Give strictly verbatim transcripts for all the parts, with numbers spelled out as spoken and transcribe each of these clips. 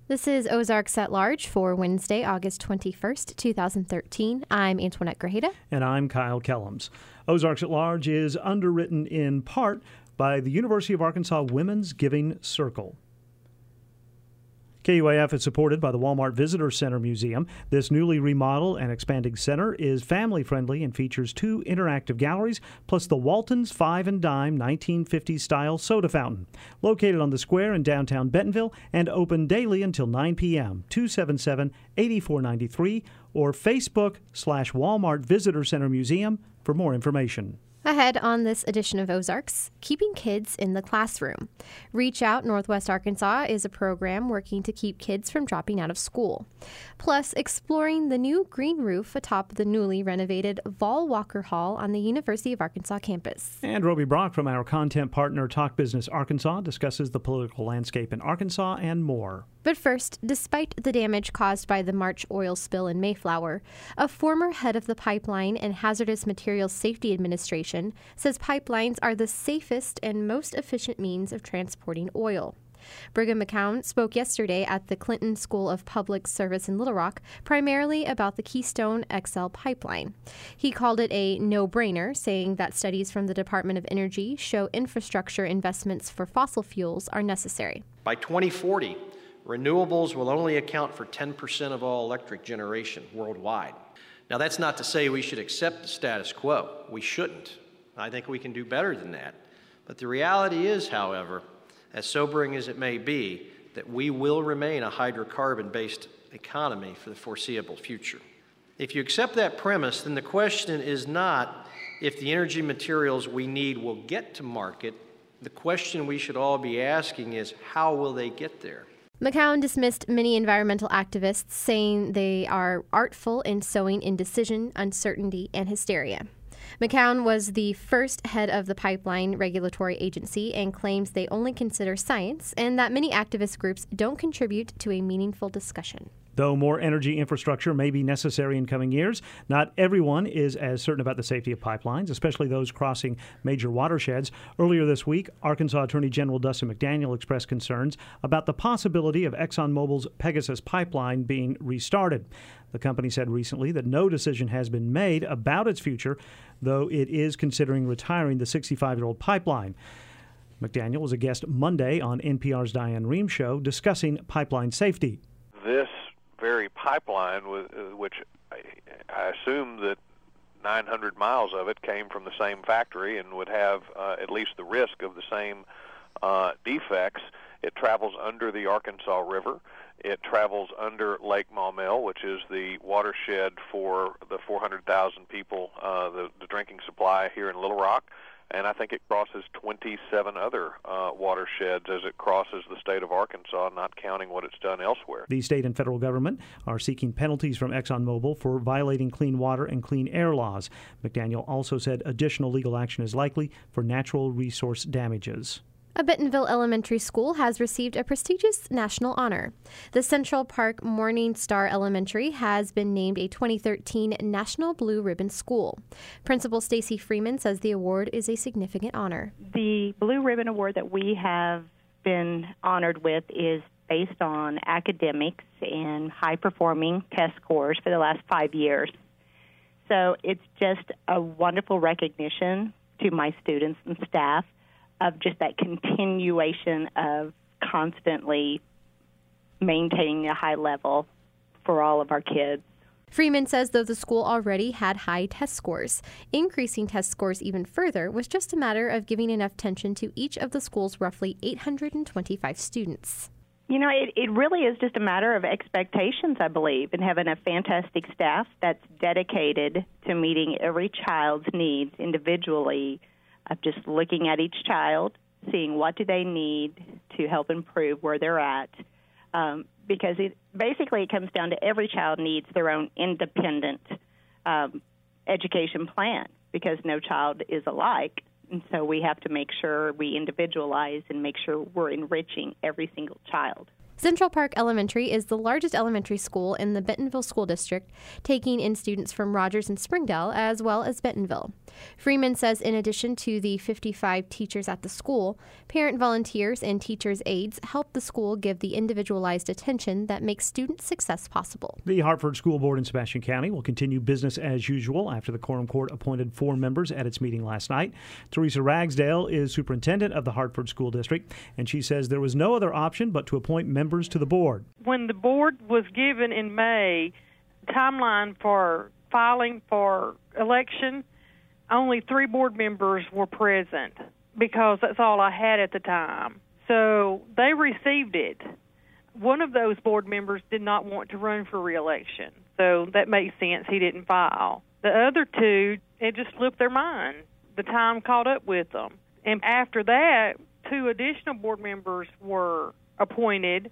This is Ozarks at Large for Wednesday, August twenty-first, twenty thirteen. I'm Antoinette Grajeda. And I'm Kyle Kellums. Ozarks at Large is underwritten in part by the University of Arkansas Women's Giving Circle. K U A F is supported by the Walmart Visitor Center Museum. This newly remodeled and expanding center is family-friendly and features two interactive galleries, plus the Walton's Five and Dime nineteen fifties-style soda fountain. Located on the square in downtown Bentonville and open daily until nine p.m., two seven seven, eight four nine three or Facebook slash Walmart Visitor Center Museum for more information. Ahead on this edition of Ozarks, keeping kids in the classroom. Reach Out Northwest Arkansas is a program working to keep kids from dropping out of school. Plus, exploring the new green roof atop the newly renovated Vol Walker Hall on the University of Arkansas campus. And Roby Brock from our content partner Talk Business Arkansas discusses the political landscape in Arkansas and more. But first, despite the damage caused by the March oil spill in Mayflower, a former head of the Pipeline and Hazardous Materials Safety Administration says pipelines are the safest and most efficient means of transporting oil. Brigham McCown spoke yesterday at the Clinton School of Public Service in Little Rock, primarily about the Keystone X L pipeline. He called it a no-brainer, saying that studies from the Department of Energy show infrastructure investments for fossil fuels are necessary. By twenty forty, renewables will only account for ten percent of all electric generation worldwide. Now, that's not to say we should accept the status quo. We shouldn't. I think we can do better than that. But the reality is, however, as sobering as it may be, that we will remain a hydrocarbon-based economy for the foreseeable future. If you accept that premise, then the question is not if the energy materials we need will get to market. The question we should all be asking is, how will they get there? McCown dismissed many environmental activists, saying they are artful in sowing indecision, uncertainty, and hysteria. McCown was the first head of the pipeline regulatory agency and claims they only consider science and that many activist groups don't contribute to a meaningful discussion. Though more energy infrastructure may be necessary in coming years, not everyone is as certain about the safety of pipelines, especially those crossing major watersheds. Earlier this week, Arkansas Attorney General Dustin McDaniel expressed concerns about the possibility of ExxonMobil's Pegasus pipeline being restarted. The company said recently that no decision has been made about its future, though it is considering retiring the sixty-five-year-old pipeline. McDaniel was a guest Monday on N P R's Diane Rehm show discussing pipeline safety. This very pipeline, which I assume that nine hundred miles of it came from the same factory and would have uh, at least the risk of the same uh, defects. It travels under the Arkansas River. It travels under Lake Maumelle, which is the watershed for the four hundred thousand people, uh, the, the drinking supply here in Little Rock. And I think it crosses twenty-seven other uh, watersheds as it crosses the state of Arkansas, not counting what it's done elsewhere. The state and federal government are seeking penalties from ExxonMobil for violating clean water and clean air laws. McDaniel also said additional legal action is likely for natural resource damages. A Bentonville elementary school has received a prestigious national honor. The Central Park Morning Star Elementary has been named a twenty thirteen National Blue Ribbon School. Principal Stacy Freeman says the award is a significant honor. The Blue Ribbon Award that we have been honored with is based on academics and high-performing test scores for the last five years. So it's just a wonderful recognition to my students and staff of just that continuation of constantly maintaining a high level for all of our kids. Freeman says though the school already had high test scores, increasing test scores even further was just a matter of giving enough attention to each of the school's roughly eight hundred twenty-five students. You know, it, it really is just a matter of expectations, I believe, and having a fantastic staff that's dedicated to meeting every child's needs individually, of just looking at each child, seeing what do they need to help improve where they're at, um, because it basically it comes down to every child needs their own independent um, education plan, because no child is alike, and so we have to make sure we individualize and make sure we're enriching every single child. Central Park Elementary is the largest elementary school in the Bentonville School District, taking in students from Rogers and Springdale as well as Bentonville. Freeman says in addition to the fifty-five teachers at the school, parent volunteers and teachers' aides help the school give the individualized attention that makes student success possible. The Hartford School Board in Sebastian County will continue business as usual after the Quorum Court appointed four members at its meeting last night. Teresa Ragsdale is superintendent of the Hartford School District, and she says there was no other option but to appoint members to the board. When the board was given in May timeline for filing for election, only three board members were present because that's all I had at the time. So they received it. One of those board members did not want to run for re-election, so that makes sense. He didn't file. The other two, it just slipped their mind. The time caught up with them. And after that, two additional board members were appointed,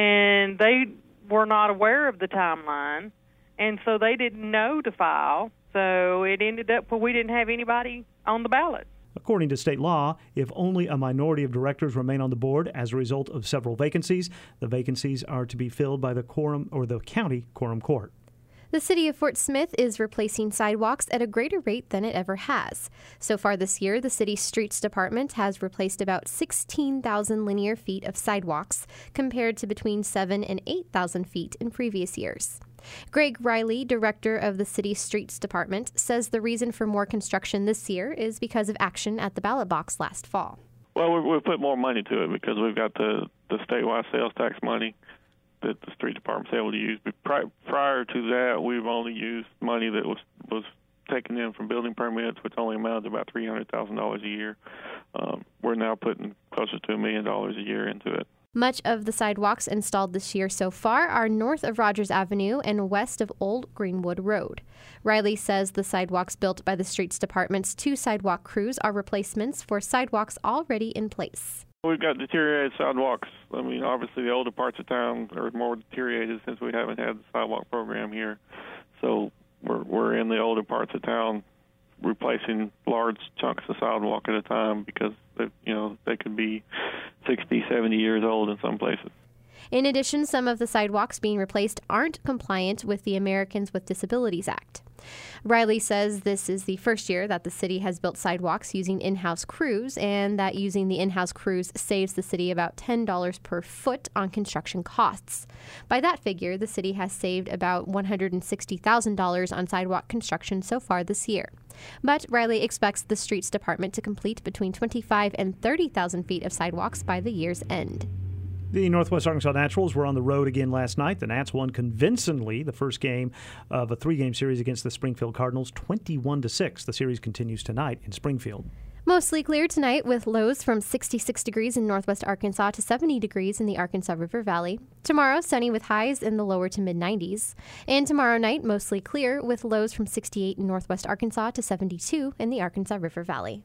and they were not aware of the timeline, and so they didn't know to file. So it ended up where we didn't have anybody on the ballot. According to state law, if only a minority of directors remain on the board as a result of several vacancies, the vacancies are to be filled by the quorum or the county quorum court. The city of Fort Smith is replacing sidewalks at a greater rate than it ever has. So far this year, the city's streets department has replaced about sixteen thousand linear feet of sidewalks, compared to between seven and eight thousand feet in previous years. Greg Riley, director of the city's streets department, says the reason for more construction this year is because of action at the ballot box last fall. Well, we we put more money to it because we've got the, the statewide sales tax money that the street department's able to use. But pri- prior to that, we've only used money that was, was taken in from building permits, which only amounted to about three hundred thousand dollars a year. Um, we're now putting closer to a million dollars a year into it. Much of the sidewalks installed this year so far are north of Rogers Avenue and west of Old Greenwood Road. Riley says the sidewalks built by the Streets Department's two sidewalk crews are replacements for sidewalks already in place. We've got deteriorated sidewalks. I mean, obviously the older parts of town are more deteriorated since we haven't had the sidewalk program here. So we're, we're in the older parts of town replacing large chunks of sidewalk at a time because, they, you know, they could be sixty, seventy years old in some places. In addition, some of the sidewalks being replaced aren't compliant with the Americans with Disabilities Act. Riley says this is the first year that the city has built sidewalks using in-house crews, and that using the in-house crews saves the city about ten dollars per foot on construction costs. By that figure, the city has saved about one hundred sixty thousand dollars on sidewalk construction so far this year. But Riley expects the streets department to complete between twenty-five and thirty thousand feet of sidewalks by the year's end. The Northwest Arkansas Naturals were on the road again last night. The Nats won convincingly the first game of a three-game series against the Springfield Cardinals, twenty-one to six. The series continues tonight in Springfield. Mostly clear tonight with lows from sixty-six degrees in northwest Arkansas to seventy degrees in the Arkansas River Valley. Tomorrow, sunny with highs in the lower to mid-nineties. And tomorrow night, mostly clear with lows from sixty-eight in northwest Arkansas to seventy-two in the Arkansas River Valley.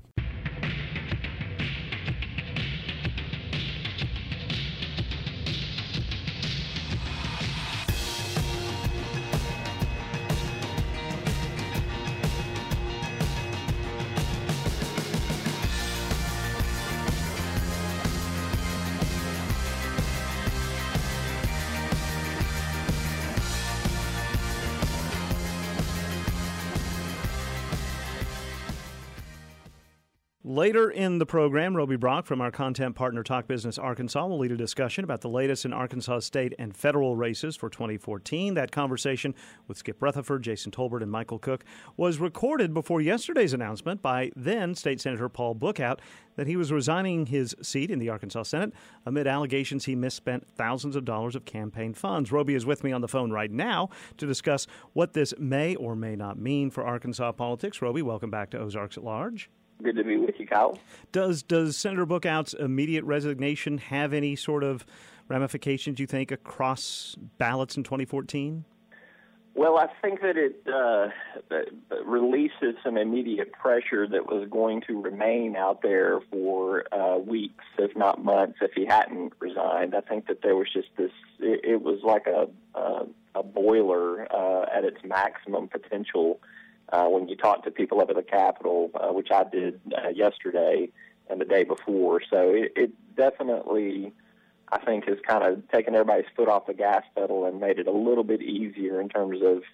Later in the program, Roby Brock from our content partner Talk Business Arkansas will lead a discussion about the latest in Arkansas state and federal races for twenty fourteen. That conversation with Skip Rutherford, Jason Tolbert, and Michael Cook was recorded before yesterday's announcement by then State Senator Paul Bookout that he was resigning his seat in the Arkansas Senate amid allegations he misspent thousands of dollars of campaign funds. Roby is with me on the phone right now to discuss what this may or may not mean for Arkansas politics. Roby, welcome back to Ozarks at Large. Good to be with you, Kyle. Does does Senator Bookout's immediate resignation have any sort of ramifications, you think, across ballots in twenty fourteen? Well, I think that it uh, releases some immediate pressure that was going to remain out there for uh, weeks, if not months, if he hadn't resigned. I think that there was just this, it, it was like a, a, a boiler uh, at its maximum potential. Uh, when you talk to people up at the Capitol, uh, which I did uh, yesterday and the day before. So it, it definitely, I think, has kind of taken everybody's foot off the gas pedal and made it a little bit easier in terms of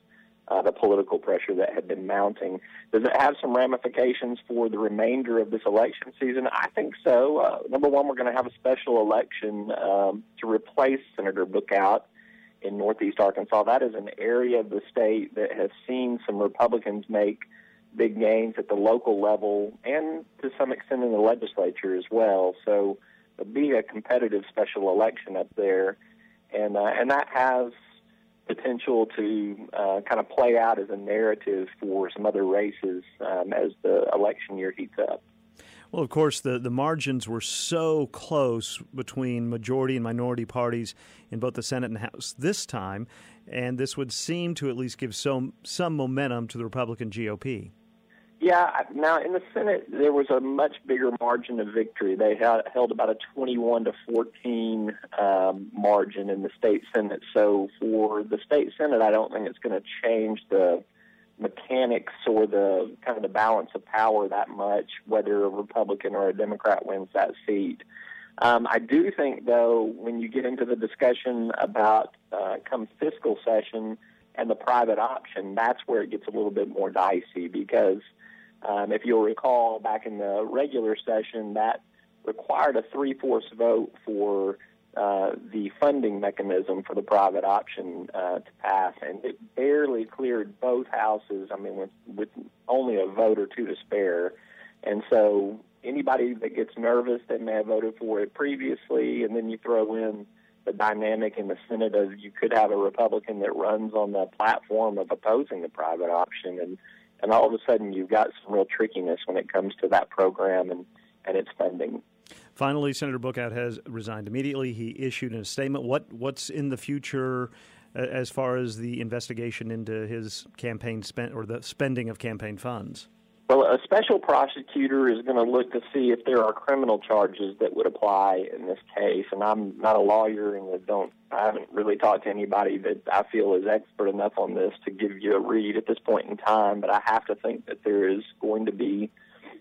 uh, the political pressure that had been mounting. Does it have some ramifications for the remainder of this election season? I think so. Uh, number one, we're going to have a special election um, to replace Senator Bookout in Northeast Arkansas. That is an area of the state that has seen some Republicans make big gains at the local level and to some extent in the legislature as well. So there'll be a competitive special election up there, and uh, and that has potential to uh, kind of play out as a narrative for some other races um, as the election year heats up. Well, of course, the, the margins were so close between majority and minority parties in both the Senate and House this time, and this would seem to at least give some some momentum to the Republican G O P. Yeah, now in the Senate, there was a much bigger margin of victory. They had, held about a twenty-one to fourteen um, margin in the state Senate. So for the state Senate, I don't think it's going to change the mechanics or the kind of the balance of power that much, whether a Republican or a Democrat wins that seat. Um, I do think, though, when you get into the discussion about uh, come fiscal session and the private option, that's where it gets a little bit more dicey because Um, if you'll recall, back in the regular session, that required a three-fourths vote for uh, the funding mechanism for the private option uh, to pass, and it barely cleared both houses, I mean, with, with only a vote or two to spare. And so anybody that gets nervous that may have voted for it previously, and then you throw in the dynamic in the Senate of you could have a Republican that runs on the platform of opposing the private option, and And all of a sudden, you've got some real trickiness when it comes to that program and, and its funding. Finally, Senator Bookout has resigned immediately. He issued a statement. What What's in the future uh, as far as the investigation into his campaign spent or the spending of campaign funds? Well, a special prosecutor is going to look to see if there are criminal charges that would apply in this case. And I'm not a lawyer, and I don't. I haven't really talked to anybody that I feel is expert enough on this to give you a read at this point in time. But I have to think that there is going to be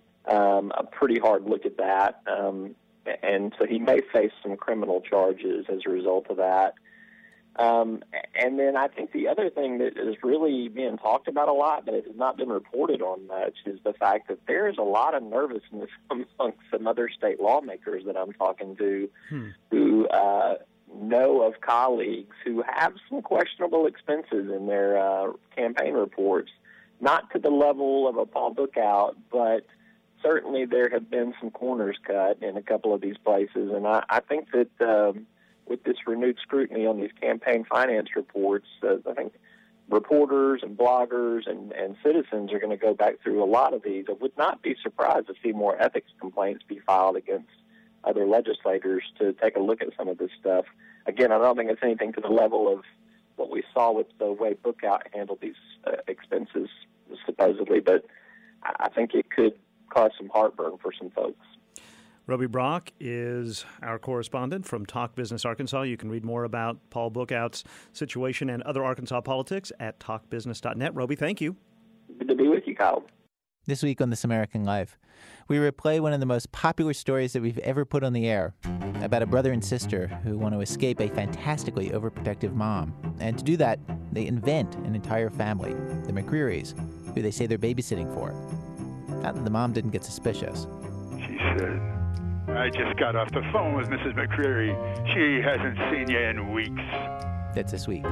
um, a pretty hard look at that, um, and so he may face some criminal charges as a result of that. Um, and then I think the other thing that is really being talked about a lot, but it has not been reported on much, is the fact that there is a lot of nervousness amongst some other state lawmakers that I'm talking to hmm. who uh, know of colleagues who have some questionable expenses in their uh, campaign reports, not to the level of a Paul Bookout, but certainly there have been some corners cut in a couple of these places. And I, I think that um, with this renewed scrutiny on these campaign finance reports, uh, I think reporters and bloggers and, and citizens are going to go back through a lot of these. I would not be surprised to see more ethics complaints be filed against other legislators to take a look at some of this stuff. Again, I don't think it's anything to the level of what we saw with the way Bookout handled these uh, expenses, supposedly, but I think it could cause some heartburn for some folks. Roby Brock is our correspondent from Talk Business Arkansas. You can read more about Paul Bookout's situation and other Arkansas politics at talk business dot net. Roby, thank you. Good to be with you, Kyle. This week on This American Life, we replay one of the most popular stories that we've ever put on the air about a brother and sister who want to escape a fantastically overprotective mom. And to do that, they invent an entire family, the McCrearys, who they say they're babysitting for. Not that the mom didn't get suspicious. She said, I just got off the phone with Missus McCreary. She hasn't seen you in weeks. That's this week.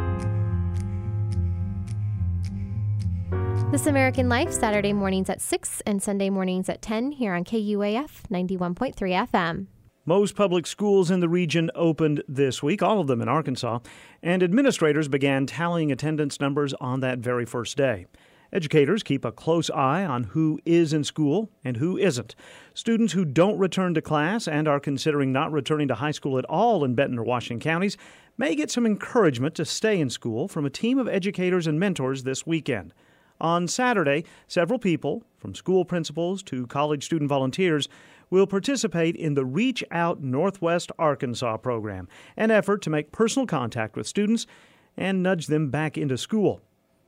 This American Life, Saturday mornings at six and Sunday mornings at ten here on K U A F ninety-one point three F M. Most public schools in the region opened this week, all of them in Arkansas, and administrators began tallying attendance numbers on that very first day. Educators keep a close eye on who is in school and who isn't. Students who don't return to class and are considering not returning to high school at all in Benton or Washington counties may get some encouragement to stay in school from a team of educators and mentors this weekend. On Saturday, several people, from school principals to college student volunteers, will participate in the Reach Out Northwest Arkansas program, an effort to make personal contact with students and nudge them back into school.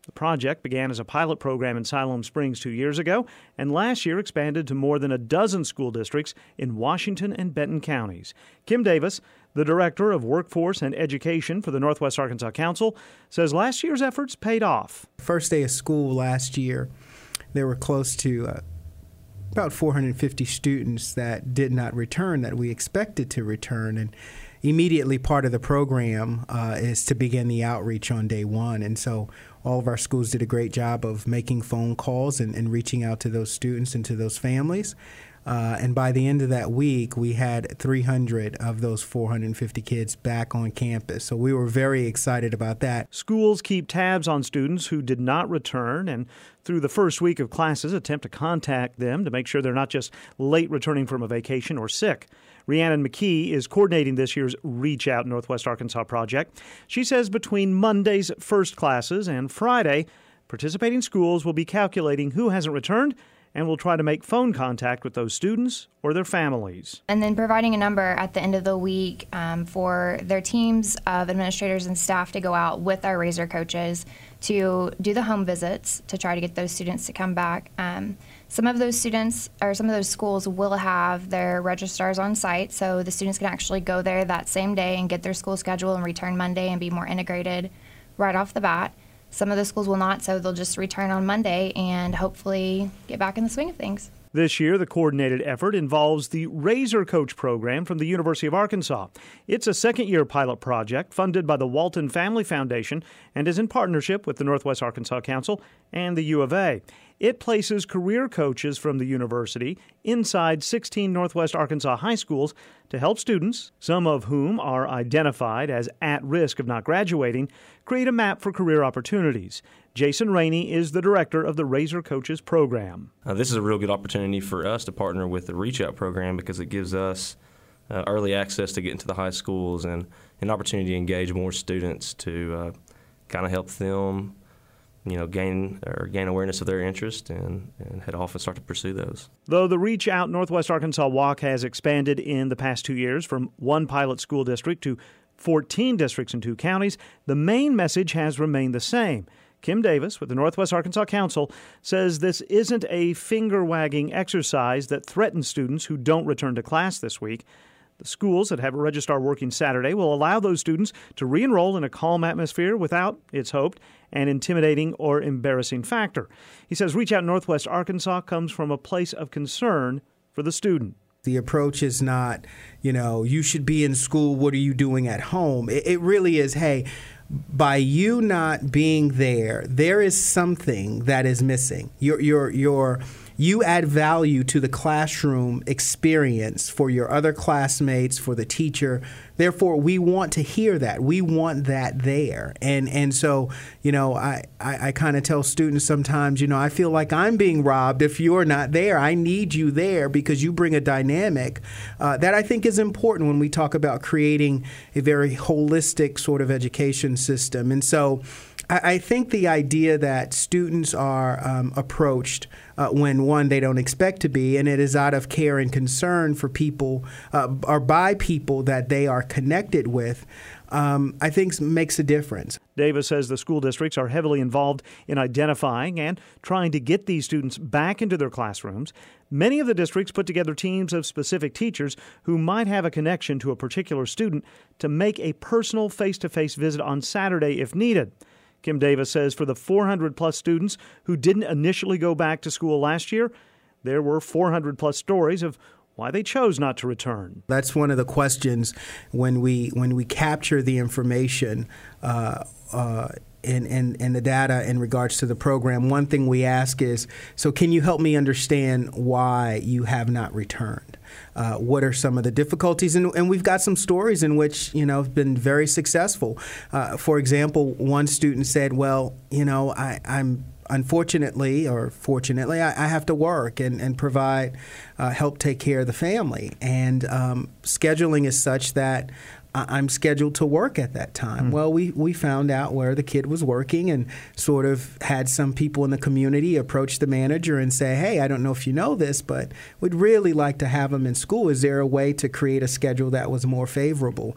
The project began as a pilot program in Siloam Springs two years ago, and last year expanded to more than a dozen school districts in Washington and Benton counties. Kim Davis, the Director of Workforce and Education for the Northwest Arkansas Council, says last year's efforts paid off. First day of school last year, there were close to uh, about four hundred fifty students that did not return that we expected to return. And immediately part of the program uh, is to begin the outreach on day one. And so all of our schools did a great job of making phone calls and, and reaching out to those students and to those families. Uh, and by the end of that week, we had three hundred of those four hundred fifty kids back on campus. So we were very excited about that. Schools keep tabs on students who did not return, and through the first week of classes, attempt to contact them to make sure they're not just late returning from a vacation or sick. Rhiannon McKee is coordinating this year's Reach Out Northwest Arkansas project. She says between Monday's first classes and Friday, participating schools will be calculating who hasn't returned and will try to make phone contact with those students or their families. And then providing a number at the end of the week um, for their teams of administrators and staff to go out with our Razor coaches to do the home visits to try to get those students to come back. Um, some of those students or some of those schools will have their registrars on site, so the students can actually go there that same day and get their school schedule and return Monday and be more integrated right off the bat. Some of the schools will not, so they'll just return on Monday and hopefully get back in the swing of things. This year, the coordinated effort involves the Razor Coach program from the University of Arkansas. It's a second-year pilot project funded by the Walton Family Foundation and is in partnership with the Northwest Arkansas Council and the U of A. It places career coaches from the university inside sixteen Northwest Arkansas high schools to help students, some of whom are identified as at risk of not graduating, create a map for career opportunities. Jason Rainey is the director of the Razor Coaches program. Uh, this is a real good opportunity for us to partner with the Reach Out program because it gives us uh, early access to get into the high schools and an opportunity to engage more students to uh, kind of help them, you know, gain or gain awareness of their interest and, and head off and start to pursue those. Though the Reach Out Northwest Arkansas Walk has expanded in the past two years from one pilot school district to fourteen districts in two counties, the main message has remained the same. Kim Davis with the Northwest Arkansas Council says this isn't a finger-wagging exercise that threatens students who don't return to class this week. The schools that have a registrar working Saturday will allow those students to re-enroll in a calm atmosphere without, it's hoped, an intimidating or embarrassing factor. He says Reach Out Northwest Arkansas comes from a place of concern for the student. The approach is not, you know, you should be in school, what are you doing at home? It, it really is, hey, by you not being there, there is something that is missing. Your, your, your, you add value to the classroom experience for your other classmates, for the teacher. Therefore, we want to hear that. We want that there. And and so, you know, I, I, I kind of tell students sometimes, you know, I feel like I'm being robbed if you're not there. I need you there because you bring a dynamic uh, that I think is important when we talk about creating a very holistic sort of education system. And so I, I think the idea that students are um, approached uh, when, one, they don't expect to be, and it is out of care and concern for people uh, or by people that they are connected with, um, I think makes a difference. Davis says the school districts are heavily involved in identifying and trying to get these students back into their classrooms. Many of the districts put together teams of specific teachers who might have a connection to a particular student to make a personal face-to-face visit on Saturday if needed. Kim Davis says for the four hundred plus students who didn't initially go back to school last year, there were four hundred plus stories of why they chose not to return. That's one of the questions when we when we capture the information uh, uh, and, and, and the data in regards to the program. One thing we ask is, so can you help me understand why you have not returned? Uh, what are some of the difficulties? And, and we've got some stories in which, you know, have been very successful. Uh, for example, one student said, well, you know, I, I'm unfortunately or fortunately, I, I have to work and, and provide, uh, help take care of the family. And um, scheduling is such that I'm scheduled to work at that time. Mm. Well, we, we found out where the kid was working and sort of had some people in the community approach the manager and say, hey, I don't know if you know this, but we'd really like to have him in school. Is there a way to create a schedule that was more favorable?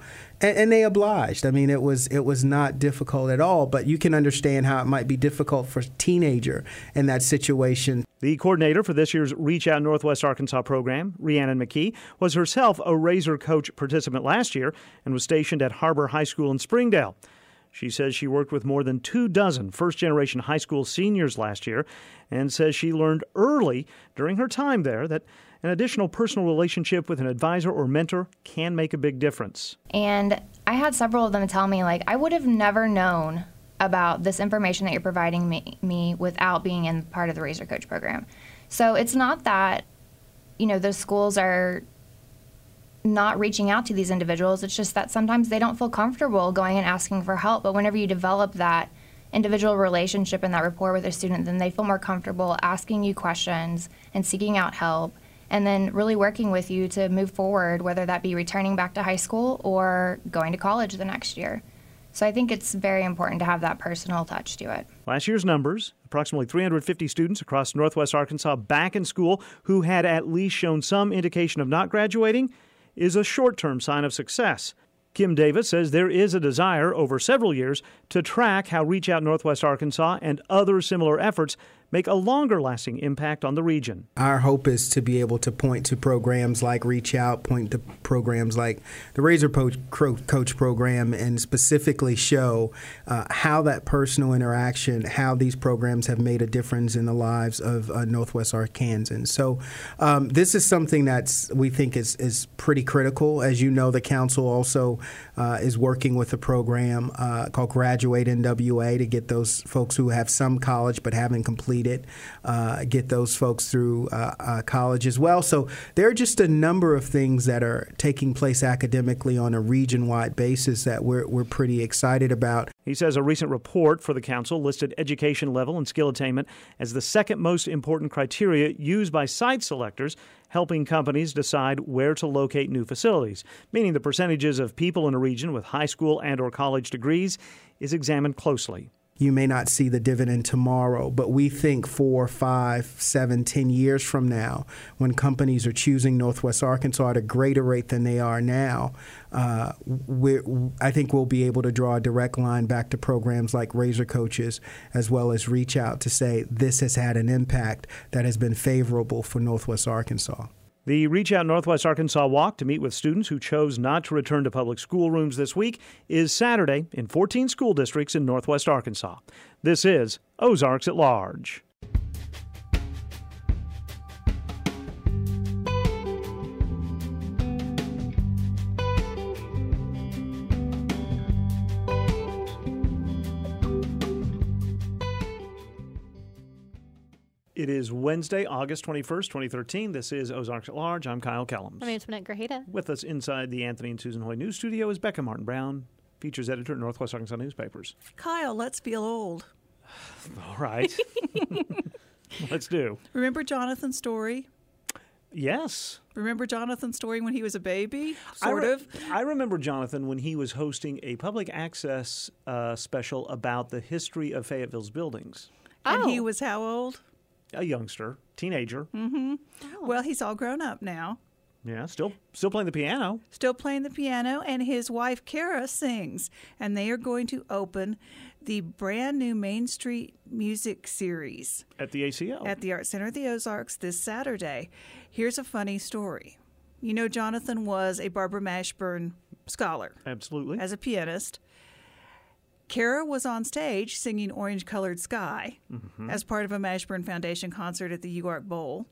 And, and they obliged. I mean, it was it was not difficult at all, but you can understand how it might be difficult for a teenager in that situation. The coordinator for this year's Reach Out Northwest Arkansas program, Rhiannon McKee, was herself a Razor Coach participant last year and was stationed at Harbor High School in Springdale. She says she worked with more than two dozen first-generation high school seniors last year and says she learned early during her time there that an additional personal relationship with an advisor or mentor can make a big difference. And I had several of them tell me, like, I would have never known about this information that you're providing me, me without being in part of the Razor Coach program. So it's not that, you know, the schools are not reaching out to these individuals. It's just that sometimes they don't feel comfortable going and asking for help. But whenever you develop that individual relationship and that rapport with a student, then they feel more comfortable asking you questions and seeking out help, and then really working with you to move forward, whether that be returning back to high school or going to college the next year. So I think it's very important to have that personal touch to it. Last year's numbers, approximately three hundred fifty students across Northwest Arkansas back in school who had at least shown some indication of not graduating, is a short-term sign of success. Kim Davis says there is a desire over several years to track how Reach Out Northwest Arkansas and other similar efforts make a longer-lasting impact on the region. Our hope is to be able to point to programs like Reach Out, point to programs like the Razor Coach program, and specifically show uh, how that personal interaction, how these programs have made a difference in the lives of uh, Northwest Arkansans. So um, this is something that's we think is, is pretty critical. As you know, the council also uh, is working with a program uh, called Graduate N W A to get those folks who have some college but haven't completed it, uh, get those folks through uh, uh, college as well. So there are just a number of things that are taking place academically on a region-wide basis that we're we're pretty excited about. He says a recent report for the council listed education level and skill attainment as the second most important criteria used by site selectors, helping companies decide where to locate new facilities, meaning the percentages of people in a region with high school and or college degrees is examined closely. You may not see the dividend tomorrow, but we think four, five, seven, ten years from now, when companies are choosing Northwest Arkansas at a greater rate than they are now, uh, we're, I think we'll be able to draw a direct line back to programs like Razor Coaches as well as Reach Out to say this has had an impact that has been favorable for Northwest Arkansas. The Reach Out Northwest Arkansas Walk to meet with students who chose not to return to public schoolrooms this week is Saturday in fourteen school districts in Northwest Arkansas. This is Ozarks at Large. It is Wednesday, August twenty-first, twenty thirteen. This is Ozarks at Large. I'm Kyle Kellums. My name's Manette Grajeda. With us inside the Anthony and Susan Hoy News Studio is Becca Martin Brown, features editor at Northwest Arkansas Newspapers. Kyle, let's feel old. All right. Let's do. Remember Jonathan Story? Yes. Remember Jonathan Story when he was a baby? Sort I re- of. I remember Jonathan when he was hosting a public access uh, special about the history of Fayetteville's buildings. And Oh. he was how old? A youngster, teenager. Mm-hmm. Oh. Well, he's all grown up now. Yeah, still still playing the piano. Still playing the piano, and his wife, Kara, sings. And they are going to open the brand new Main Street Music Series. At the A C O. At the Art Center of the Ozarks this Saturday. Here's a funny story. You know, Jonathan was a Barbara Mashburn scholar. Absolutely. As a pianist. Kara was on stage singing Orange Colored Sky mm-hmm. as part of a Mashburn Foundation concert at the U Ark Bowl.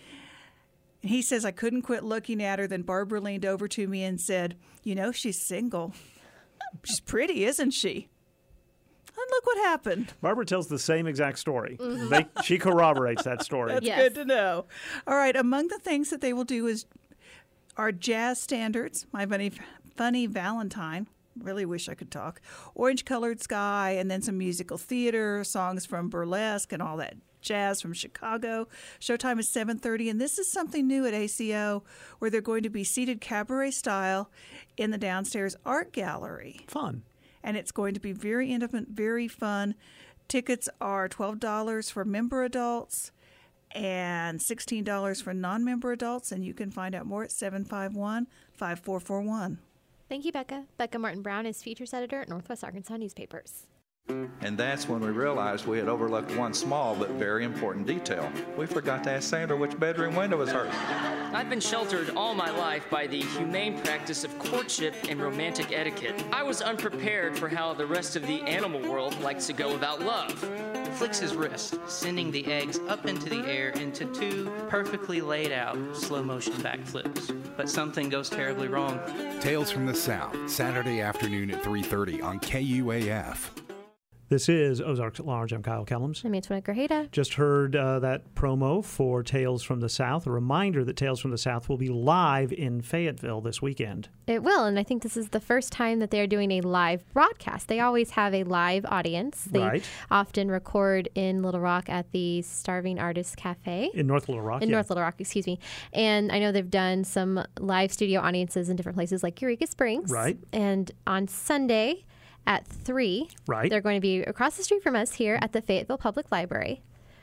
And he says, I couldn't quit looking at her. Then Barbara leaned over to me and said, you know, she's single. She's pretty, isn't she? And look what happened. Barbara tells the same exact story. Mm-hmm. They, she corroborates that story. That's yes. good to know. All right, among the things that they will do is are jazz standards, My Funny, Funny Valentine. Really wish I could talk. Orange Colored Sky, and then some musical theater, songs from burlesque and all that jazz from Chicago. Showtime is seven thirty, and this is something new at A C O where they're going to be seated cabaret style in the downstairs art gallery. Fun. And it's going to be very intimate, very fun. Tickets are twelve dollars for member adults and sixteen dollars for non-member adults, and you can find out more at seven five one, five four four one. Thank you, Becca. Becca Martin Brown is features editor at Northwest Arkansas Newspapers. And that's when we realized we had overlooked one small but very important detail. We forgot to ask Sandra which bedroom window was hers. I've been sheltered all my life by the humane practice of courtship and romantic etiquette. I was unprepared for how the rest of the animal world likes to go without love. Flicks his wrist, sending the eggs up into the air into two perfectly laid out slow motion backflips. But something goes terribly wrong. Tales from the South, Saturday afternoon at three thirty on K U A F. This is Ozarks at Large. I'm Kyle Kellums. I'm Antoinette Grajeda. Just heard uh, that promo for Tales from the South. A reminder that Tales from the South will be live in Fayetteville this weekend. It will, and I think this is the first time that they're doing a live broadcast. They always have a live audience. They right. often record in Little Rock at the Starving Artists Cafe. In North Little Rock, In yeah. North Little Rock, excuse me. And I know they've done some live studio audiences in different places like Eureka Springs. Right. And on Sunday at three, right. they're going to be across the street from us here at the Fayetteville Public Library.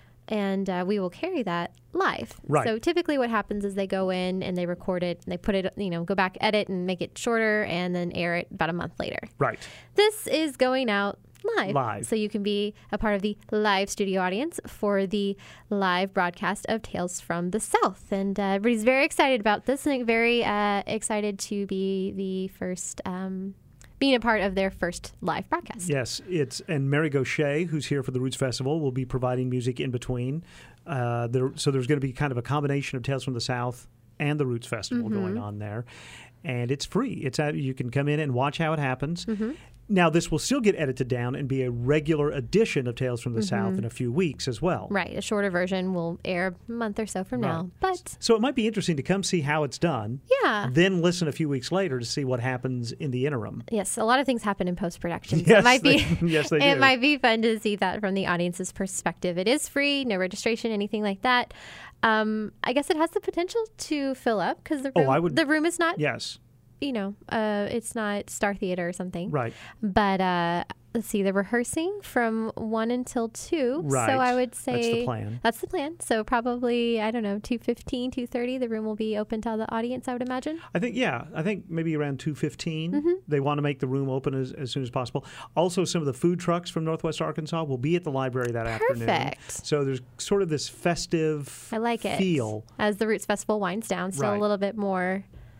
And uh, we will carry that live. Right. So typically what happens is they go in and they record it and they put it, you know, go back, edit and make it shorter and then air it about a month later. Right. This is going out live. Live. So you can be a part of the live studio audience for the live broadcast of Tales from the South. And uh, everybody's very excited about this and very uh, excited to be the first... Um, being a part of their first live broadcast. Yes, it's and Mary Gaucher, who's here for the Roots Festival, will be providing music in between. Uh, there, so there's going to be kind of a combination of Tales from the South and the Roots Festival Mm-hmm. going on there, and it's free. It's at, you can come in and watch how it happens. Mm-hmm. Now, this will still get edited down and be a regular edition of Tales from the Mm-hmm. South in a few weeks as well. Right. A shorter version will air a month or so from Right. now. But So it might be interesting to come see how it's done. Yeah. Then listen a few weeks later to see what happens in the interim. yes, a lot of things happen in post-production. So Yes, it might be, they- yes, they it do. might be fun to see that from the audience's perspective. It is free, no registration, anything like that. Um, I guess it has the potential to fill up because the Oh, room, I would- the room is not Yes. you know, uh, it's not Star Theater or something. Right. But uh, let's see, they're rehearsing from one until two. Right. So I would say That's the plan. That's the plan. So probably, I don't know, two fifteen, two thirty, the room will be open to the audience, I would imagine. I think, yeah, I think maybe around two fifteen. Mm-hmm. They want to make the room open as, as soon as possible. Also, some of the food trucks from Northwest Arkansas will be at the library that afternoon. Perfect. So there's sort of this festive I like it. feel. As the Roots Festival winds down, still Right. a little bit more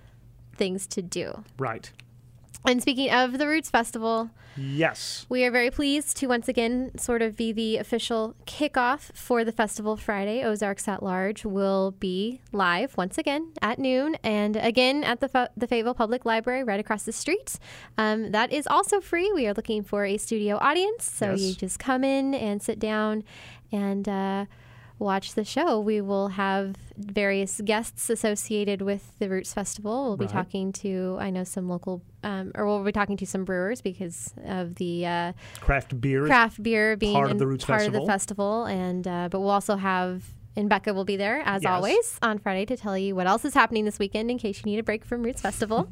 things to do. Right. And speaking of the Roots Festival, Yes. we are very pleased to once again sort of be the official kickoff for the festival Friday. Ozarks at Large will be live once again at noon and again at the, Fa- the Fayetteville Public Library right across the street. Um, that is also free. We are looking for a studio audience. So Yes. you just come in and sit down and uh, watch the show. We will have various guests associated with the Roots Festival. We'll be Right. talking to, I know, some local, um, or we'll be talking to some brewers because of the uh, Craft beer. is craft beer being part of in- the Roots part Festival. of the festival. And uh, but we'll also have, and Becca will be there as Yes. always on Friday to tell you what else is happening this weekend in case you need a break from Roots Festival.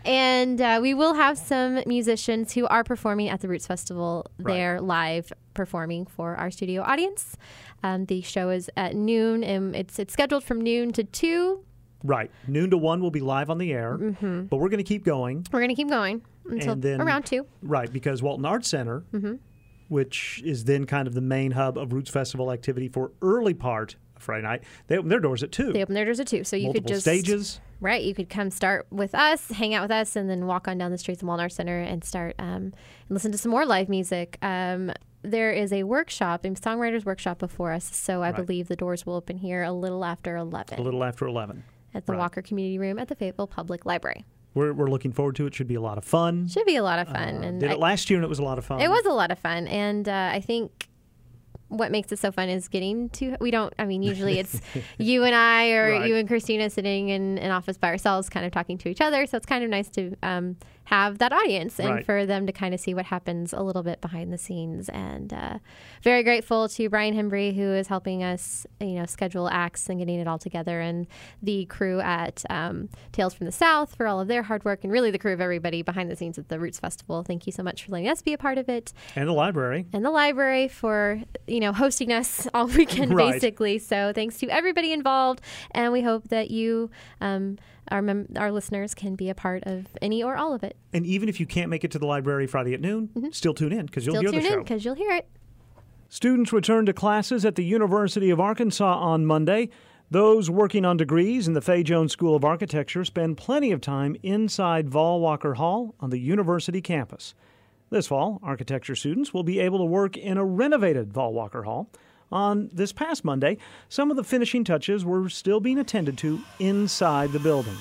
And uh, we will have some musicians who are performing at the Roots Festival Right. there live performing for our studio audience. Um, the show is at noon, and it's it's scheduled from noon to two. Right. Noon to one will be live on the air, Mm-hmm. but we're going to keep going. We're going to keep going until And then- around two. Right, because Walton Arts Center, Mm-hmm. which is then kind of the main hub of Roots Festival activity for early part of Friday night, they open their doors at two. They open their doors at two, so you Multiple could just stages. Right, you could come start with us, hang out with us, and then walk on down the streets of Walton Arts Center and start um, and listen to some more live music. Um, there is a workshop, a songwriters workshop before us, so I Right. believe the doors will open here a little after eleven A little after eleven. at the Right. Walker Community Room at the Fayetteville Public Library. We're, we're looking forward to it. Should be a lot of fun. Should be a lot of fun. Uh, and did I- it last year and it was a lot of fun. It was a lot of fun, and uh, I think what makes it so fun is getting to. We don't. I mean, usually it's you and I, or Right. you and Christina sitting in an office by ourselves, kind of talking to each other. So it's kind of nice to um, have that audience and Right. for them to kind of see what happens a little bit behind the scenes. And uh, very grateful to Brian Hembry, who is helping us, you know, schedule acts and getting it all together, and the crew at um, Tales from the South for all of their hard work, and really the crew of everybody behind the scenes at the Roots Festival. Thank you so much for letting us be a part of it. And the library. And the library for, you know, hosting us all weekend, Right. basically. So thanks to everybody involved. And we hope that you, um, our, mem- our listeners, can be a part of any or all of it. And even if you can't make it to the library Friday at noon, mm-hmm. still tune in because you'll still hear the show. Still tune in because you'll hear it. Students return to classes at the University of Arkansas on Monday. Those working on degrees in the Fay Jones School of Architecture spend plenty of time inside Vol Walker Hall on the university campus. This fall, architecture students will be able to work in a renovated Vol Walker Hall. On this past Monday, some of the finishing touches were still being attended to inside the building.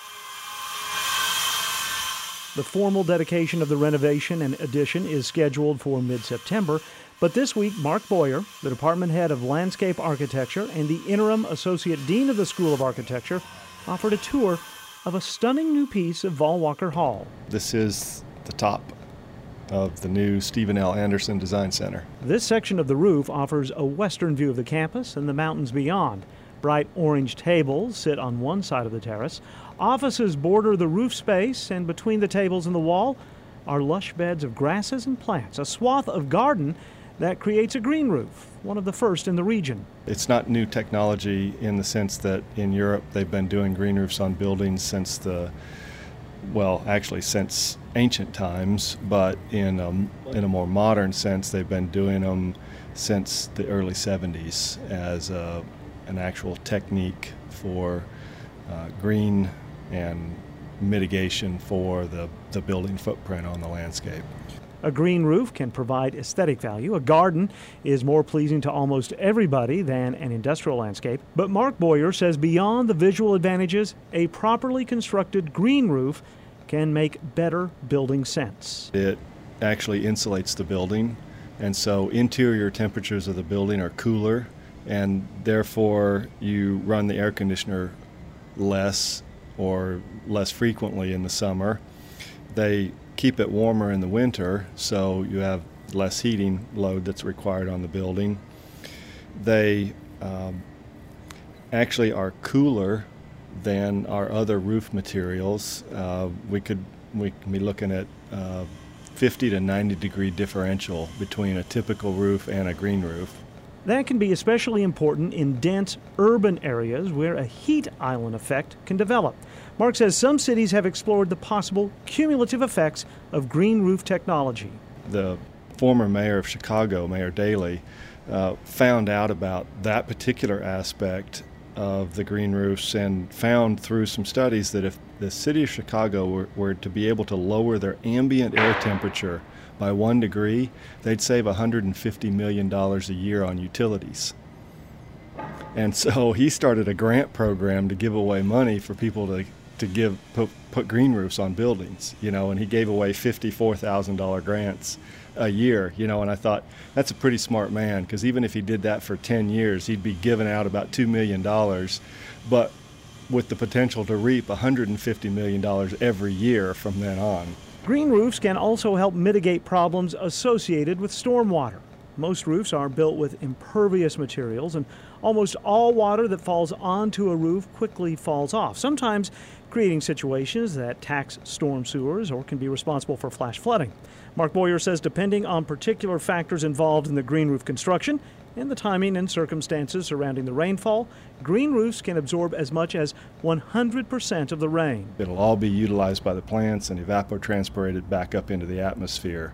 The formal dedication of the renovation and addition is scheduled for mid-September. But this week, Mark Boyer, the department head of landscape architecture and the interim associate dean of the School of Architecture, offered a tour of a stunning new piece of Vol Walker Hall. This is the top of the new Stephen L. Anderson Design Center. This section of the roof offers a western view of the campus and the mountains beyond. Bright orange tables sit on one side of the terrace. Offices border the roof space, and between the tables and the wall are lush beds of grasses and plants, a swath of garden that creates a green roof, one of the first in the region. It's not new technology in the sense that in Europe they've been doing green roofs on buildings since the, well, actually since ancient times, but in a, in a more modern sense, they've been doing them since the early seventies as a, an actual technique for uh, green and mitigation for the, the building footprint on the landscape. A green roof can provide aesthetic value. A garden is more pleasing to almost everybody than an industrial landscape. But Mark Boyer says beyond the visual advantages, a properly constructed green roof can make better building sense. It actually insulates the building, and so interior temperatures of the building are cooler, and therefore you run the air conditioner less or less frequently in the summer. They keep it warmer in the winter, so you have less heating load that's required on the building. They um, actually are cooler than our other roof materials. Uh, we could we can be looking at uh, fifty to ninety degree differential between a typical roof and a green roof. That can be especially important in dense urban areas where a heat island effect can develop. Mark says some cities have explored the possible cumulative effects of green roof technology. The former mayor of Chicago, Mayor Daley, uh, found out about that particular aspect of the green roofs and found through some studies that if the city of Chicago were, were to be able to lower their ambient air temperature by one degree, they'd save one hundred fifty million dollars a year on utilities. And so he started a grant program to give away money for people to to give put, put green roofs on buildings, you know, and he gave away fifty-four thousand dollars grants a year, you know, and I thought that's a pretty smart man, because even if he did that for ten years, he'd be giving out about two million dollars, but with the potential to reap one hundred fifty million dollars every year from then on. Green roofs can also help mitigate problems associated with stormwater. Most roofs are built with impervious materials, and almost all water that falls onto a roof quickly falls off, sometimes creating situations that tax storm sewers or can be responsible for flash flooding. Mark Boyer says depending on particular factors involved in the green roof construction and the timing and circumstances surrounding the rainfall, green roofs can absorb as much as one hundred percent of the rain. It'll all be utilized by the plants and evapotranspirated back up into the atmosphere.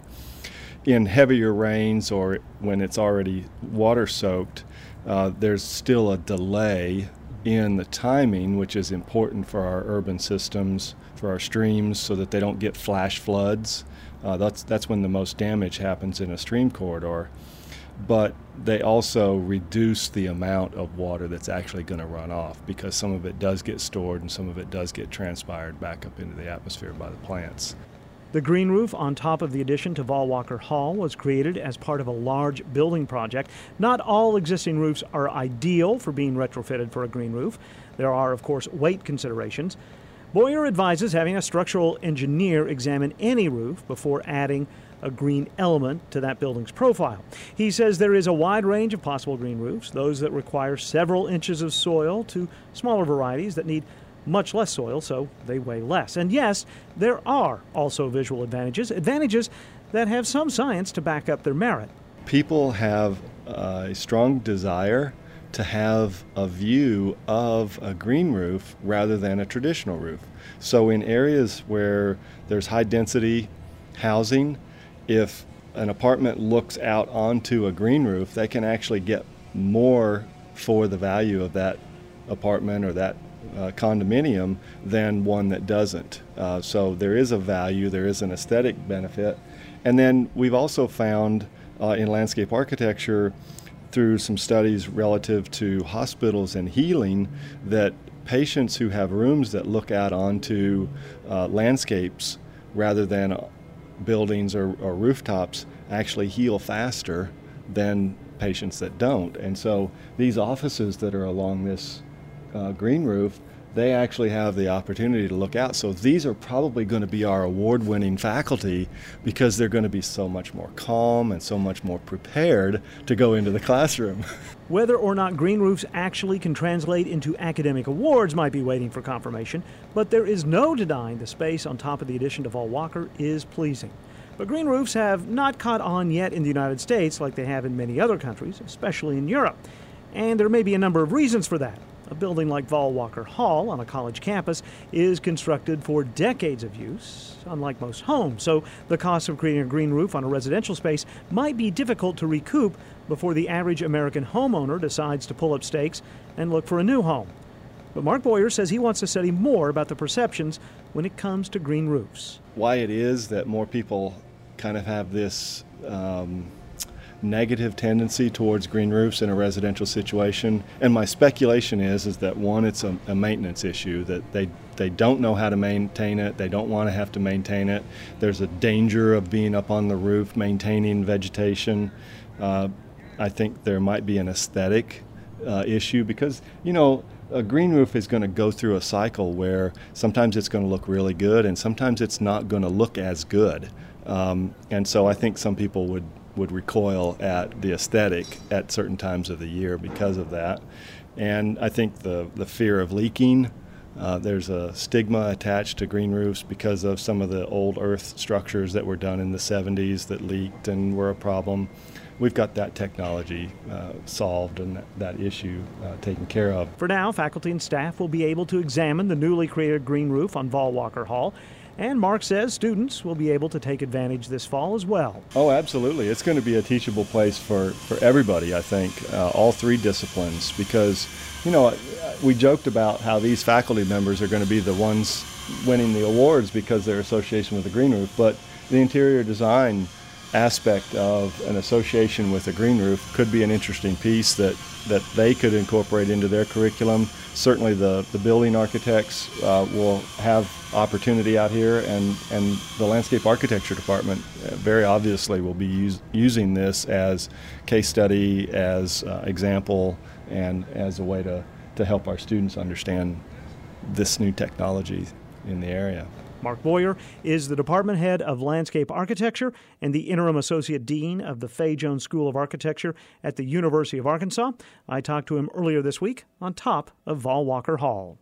In heavier rains or when it's already water soaked, uh, there's still a delay in the timing, which is important for our urban systems, for our streams, so that they don't get flash floods. Uh, that's that's when the most damage happens in a stream corridor. But they also reduce the amount of water that's actually going to run off, because some of it does get stored and some of it does get transpired back up into the atmosphere by the plants. The green roof on top of the addition to Vol Walker Hall was created as part of a large building project. Not all existing roofs are ideal for being retrofitted for a green roof. There are, of course, weight considerations. Boyer advises having a structural engineer examine any roof before adding a green element to that building's profile. He says there is a wide range of possible green roofs, those that require several inches of soil to smaller varieties that need much less soil, so they weigh less. And yes, there are also visual advantages, advantages that have some science to back up their merit. People have a strong desire to have a view of a green roof rather than a traditional roof. So in areas where there's high density housing, if an apartment looks out onto a green roof, they can actually get more for the value of that apartment or that uh, condominium than one that doesn't. Uh, so there is a value, there is an aesthetic benefit. And then we've also found uh, in landscape architecture through some studies relative to hospitals and healing that patients who have rooms that look out onto uh, landscapes rather than buildings or, or rooftops actually heal faster than patients that don't. And so these offices that are along this uh, green roof, they actually have the opportunity to look out. So these are probably going to be our award-winning faculty because they're going to be so much more calm and so much more prepared to go into the classroom. Whether or not green roofs actually can translate into academic awards might be waiting for confirmation, but there is no denying the space on top of the addition to Vol Walker is pleasing. But green roofs have not caught on yet in the United States like they have in many other countries, especially in Europe. And there may be a number of reasons for that. A building like Vol Walker Hall on a college campus is constructed for decades of use, unlike most homes. So the cost of creating a green roof on a residential space might be difficult to recoup before the average American homeowner decides to pull up stakes and look for a new home. But Mark Boyer says he wants to study more about the perceptions when it comes to green roofs. Why it is that more people kind of have this um, negative tendency towards green roofs in a residential situation. And my speculation is is that one, it's a, a maintenance issue, that they they don't know how to maintain it, they don't want to have to maintain it. There's a danger of being up on the roof maintaining vegetation. Uh, I think there might be an aesthetic uh, issue because, you know, a green roof is going to go through a cycle where sometimes it's going to look really good and sometimes it's not going to look as good. Um, and so I think some people would would recoil at the aesthetic at certain times of the year because of that. And I think the, the fear of leaking, uh, there's a stigma attached to green roofs because of some of the old earth structures that were done in the seventies that leaked and were a problem. We've got that technology uh, solved and that, that issue uh, taken care of. For now, faculty and staff will be able to examine the newly created green roof on Vol Walker Hall. And Mark says students will be able to take advantage this fall as well. Oh, absolutely. It's going to be a teachable place for, for everybody, I think, uh, all three disciplines, because, you know, we joked about how these faculty members are going to be the ones winning the awards because their association with the green roof, but the interior design aspect of an association with a green roof could be an interesting piece that, that they could incorporate into their curriculum. Certainly the, the building architects uh, will have opportunity out here, and, and the landscape architecture department uh, very obviously will be use, using this as case study, as uh, example, and as a way to, to help our students understand this new technology in the area. Mark Boyer is the department head of landscape architecture and the interim associate dean of the Fay Jones School of Architecture at the University of Arkansas. I talked to him earlier this week on top of Vol Walker Hall.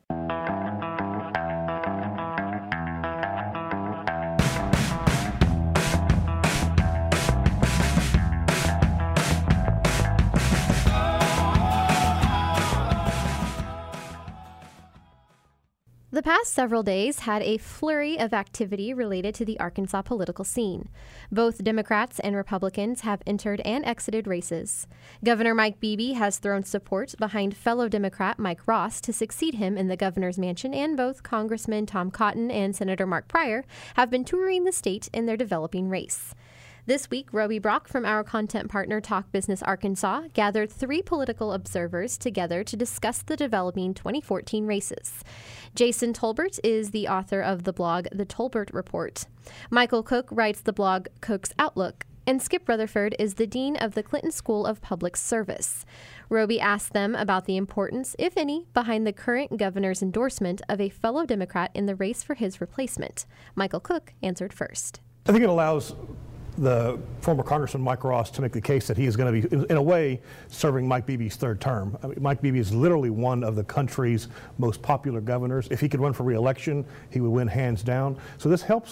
The past several days had a flurry of activity related to the Arkansas political scene. Both Democrats and Republicans have entered and exited races. Governor Mike Beebe has thrown support behind fellow Democrat Mike Ross to succeed him in the governor's mansion, and both Congressman Tom Cotton and Senator Mark Pryor have been touring the state in their developing race. This week, Roby Brock from our content partner Talk Business Arkansas gathered three political observers together to discuss the developing twenty fourteen races. Jason Tolbert is the author of the blog The Tolbert Report. Michael Cook writes the blog Cook's Outlook, and Skip Rutherford is the dean of the Clinton School of Public Service. Roby asked them about the importance, if any, behind the current governor's endorsement of a fellow Democrat in the race for his replacement. Michael Cook answered first. I think it allows the former Congressman Mike Ross to make the case that he is going to be, in a way, serving Mike Beebe's third term. I mean, Mike Beebe is literally one of the country's most popular governors. If he could run for re-election, he would win hands down. So this helps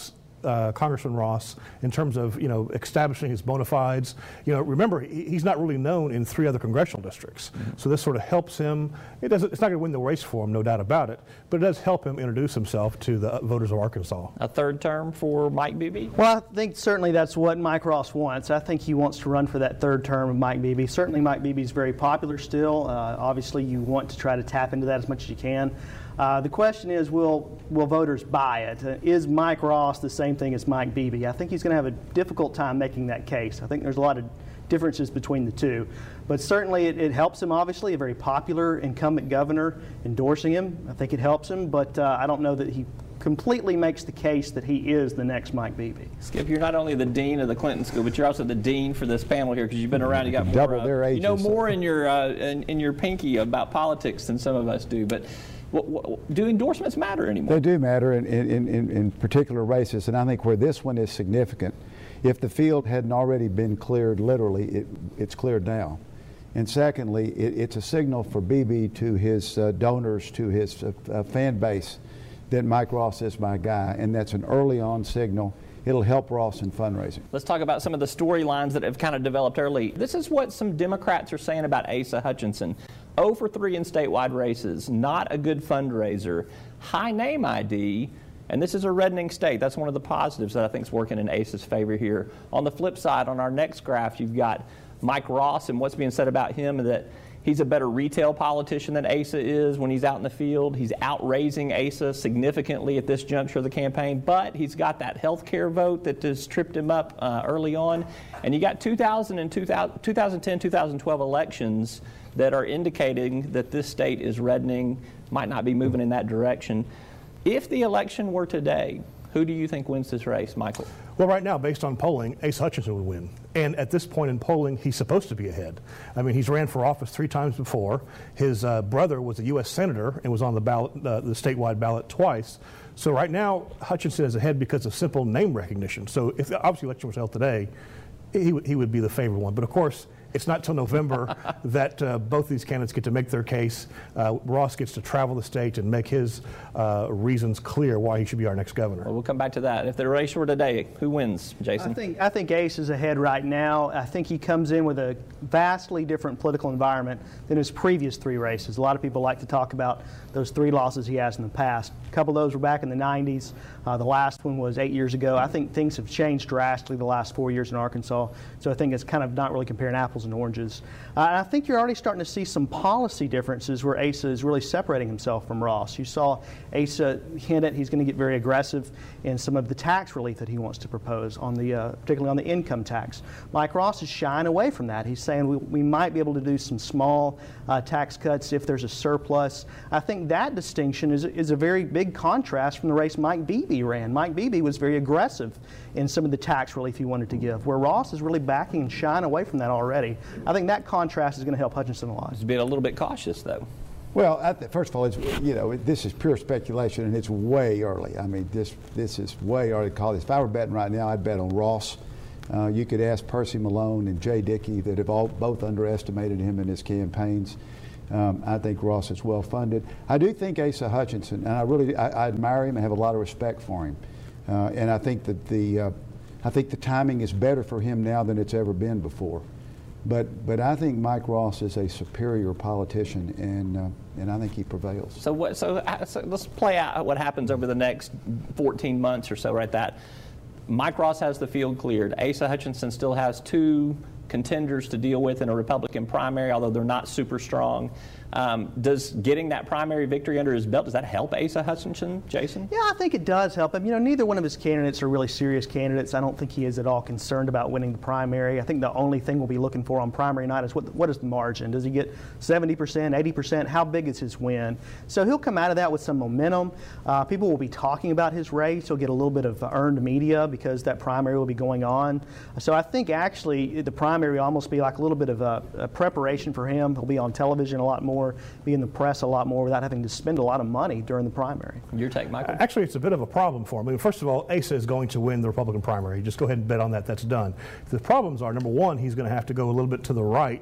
uh, Congressman Ross in terms of, you know, establishing his bona fides. You know, remember, he, he's not really known in three other congressional districts. Mm-hmm. So this sort of helps him. It doesn't, it's not going to win the race for him, no doubt about it, but it does help him introduce himself to the voters of Arkansas. A third term for Mike Beebe? Well, I think certainly that's what Mike Ross wants. I think he wants to run for that third term of Mike Beebe. Certainly Mike Beebe is very popular still. Uh, obviously, you want to try to tap into that as much as you can. Uh, the question is, will will voters buy it? Uh, is Mike Ross the same thing as Mike Beebe? I think he's going to have a difficult time making that case. I think there's a lot of differences between the two. But certainly it, it helps him, obviously, a very popular incumbent governor endorsing him. I think it helps him, but uh, I don't know that he completely makes the case that he is the next Mike Beebe. Skip, you're not only the dean of the Clinton School, but you're also the dean for this panel here because you've been around. You got more, double uh, their ages. You know more in your uh, in, in your pinky about politics than some of us do. But what, what, do endorsements matter anymore? They do matter in, in, in, in particular races, and I think where this one is significant, if the field hadn't already been cleared, literally, it, it's cleared now. And secondly, it, it's a signal for Beebe to his uh, donors, to his uh, uh, fan base, that Mike Ross is my guy, and that's an early on signal. It'll help Ross in fundraising. Let's talk about some of the storylines that have kind of developed early. This is what some Democrats are saying about Asa Hutchinson. oh for three in statewide races, not a good fundraiser, high name I D, and this is a reddening state. That's one of the positives that I think is working in Asa's favor here. On the flip side, on our next graph, you've got Mike Ross and what's being said about him, that he's a better retail politician than Asa is when he's out in the field. He's outraising Asa significantly at this juncture of the campaign, but he's got that health care vote that has tripped him up uh, early on. And you got two thousand and two thousand, twenty ten, two thousand twelve elections that are indicating that this state is reddening, might not be moving in that direction. If the election were today, who do you think wins this race, Michael? Well, right now, based on polling, Asa Hutchinson would win. And at this point in polling, he's supposed to be ahead. I mean, he's ran for office three times before. His uh, brother was a U S senator and was on the ballot, uh, the statewide ballot twice. So right now, Hutchinson is ahead because of simple name recognition. So if the obviously election was held today, he, he would be the favored one. But of course, it's not till November that uh, both these candidates get to make their case. Uh, Ross gets to travel the state and make his uh, reasons clear why he should be our next governor. Well, we'll come back to that. If the race were today, who wins, Jason? I think I think Ace is ahead right now. I think he comes in with a vastly different political environment than his previous three races. A lot of people like to talk about those three losses he has in the past. A couple of those were back in the nineties. Uh, the last one was eight years ago. I think things have changed drastically the last four years in Arkansas. So I think it's kind of not really comparing apples and oranges. Uh, and I think you're already starting to see some policy differences where Asa is really separating himself from Ross. You saw Asa hint at he's going to get very aggressive in some of the tax relief that he wants to propose, on the uh, particularly on the income tax. Mike Ross is shying away from that. He's saying we, we might be able to do some small uh, tax cuts if there's a surplus. I think that distinction is, is a very big contrast from the race Mike Beebe ran. Mike Beebe was very aggressive in some of the tax relief he wanted to give, where Ross is really backing and shying away from that already. I think that contrast is going to help Hutchinson a lot. He's being a little bit cautious, though. Well, I th- first of all, it's, you know, this is pure speculation, and it's way early. I mean, this this is way early to call this. If I were betting right now, I'd bet on Ross. Uh, you could ask Percy Malone and Jay Dickey that have all both underestimated him in his campaigns. Um, I think Ross is well funded. I do think Asa Hutchinson, and I really I, I admire him and have a lot of respect for him. Uh, and I think that the uh, I think the timing is better for him now than it's ever been before. But but I think Mike Ross is a superior politician, and uh, and I think he prevails. So what? So, so let's play out what happens over the next fourteen months or so. Right, that Mike Ross has the field cleared. Asa Hutchinson still has two contenders to deal with in a Republican primary, although they're not super strong. Um, does getting that primary victory under his belt, does that help Asa Hutchinson, Jason? Yeah, I think it does help him. You know, neither one of his candidates are really serious candidates. I don't think he is at all concerned about winning the primary. I think the only thing we'll be looking for on primary night is what what is the margin? Does he get seventy percent, eighty percent? How big is his win? So he'll come out of that with some momentum. Uh, people will be talking about his race. He'll get a little bit of earned media because that primary will be going on. So I think actually the primary will almost be like a little bit of a, a preparation for him. He'll be on television a lot more, be in the press a lot more without having to spend a lot of money during the primary. Your take, Michael? Actually, it's a bit of a problem for him. I mean, first of all, Asa is going to win the Republican primary. Just go ahead and bet on that. That's done. The problems are, number one, he's going to have to go a little bit to the right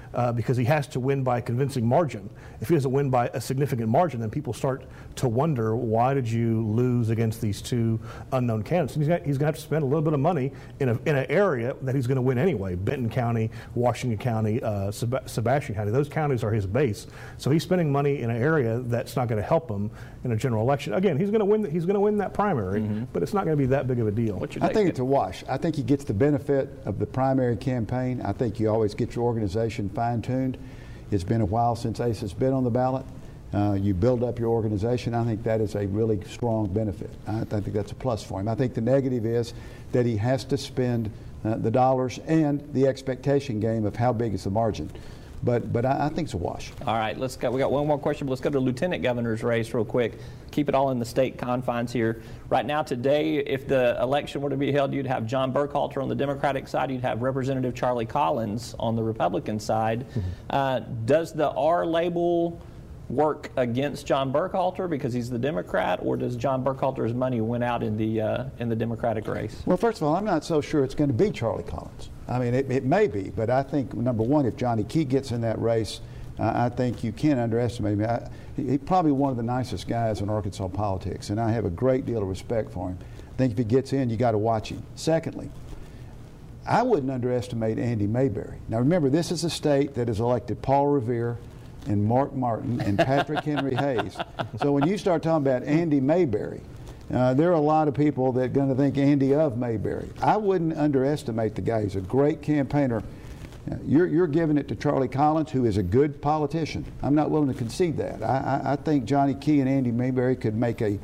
uh, because he has to win by a convincing margin. If he doesn't win by a significant margin, then people start to wonder, why did you lose against these two unknown candidates? And he's, got, he's going to have to spend a little bit of money in, a, in an area that he's going to win anyway. Benton County, Washington County, uh, Seb- Sebastian County, those counties are his base. So he's spending money in an area that's not going to help him in a general election. Again, he's going to win. He's going to win that primary, mm-hmm. but it's not going to be that big of a deal. I think it's a wash. I think he gets the benefit of the primary campaign. I think you always get your organization fine-tuned. It's been a while since Asa has been on the ballot. Uh, you build up your organization. I think that is a really strong benefit. I, I think that's a plus for him. I think the negative is that he has to spend uh, the dollars and the expectation game of how big is the margin. But but I, I think it's a wash. All right, let's go. We got one more question, but let's go to the lieutenant governor's race real quick. Keep it all in the state confines here. Right now, today, if the election were to be held, you'd have John Burkhalter on the Democratic side. You'd have Representative Charlie Collins on the Republican side. Mm-hmm. Uh, does the R label work against John Burkhalter because he's the Democrat, or does John Burkhalter's money win out in the uh, in the Democratic race? Well, first of all, I'm not so sure it's going to be Charlie Collins. I mean, it, it may be, but I think, number one, if Johnny Key gets in that race, uh, I think you can't underestimate him. I, he, he's probably one of the nicest guys in Arkansas politics, and I have a great deal of respect for him. I think if he gets in, you got to watch him. Secondly, I wouldn't underestimate Andy Mayberry. Now, remember, this is a state that has elected Paul Revere and Mark Martin and Patrick Henry Hayes. So when you start talking about Andy Mayberry, Uh, there are a lot of people that are going to think Andy of Mayberry. I wouldn't underestimate the guy. He's a great campaigner. Uh, you're, you're giving it to Charlie Collins, who is a good politician. I'm not willing to concede that. I, I, I think Johnny Key and Andy Mayberry could make a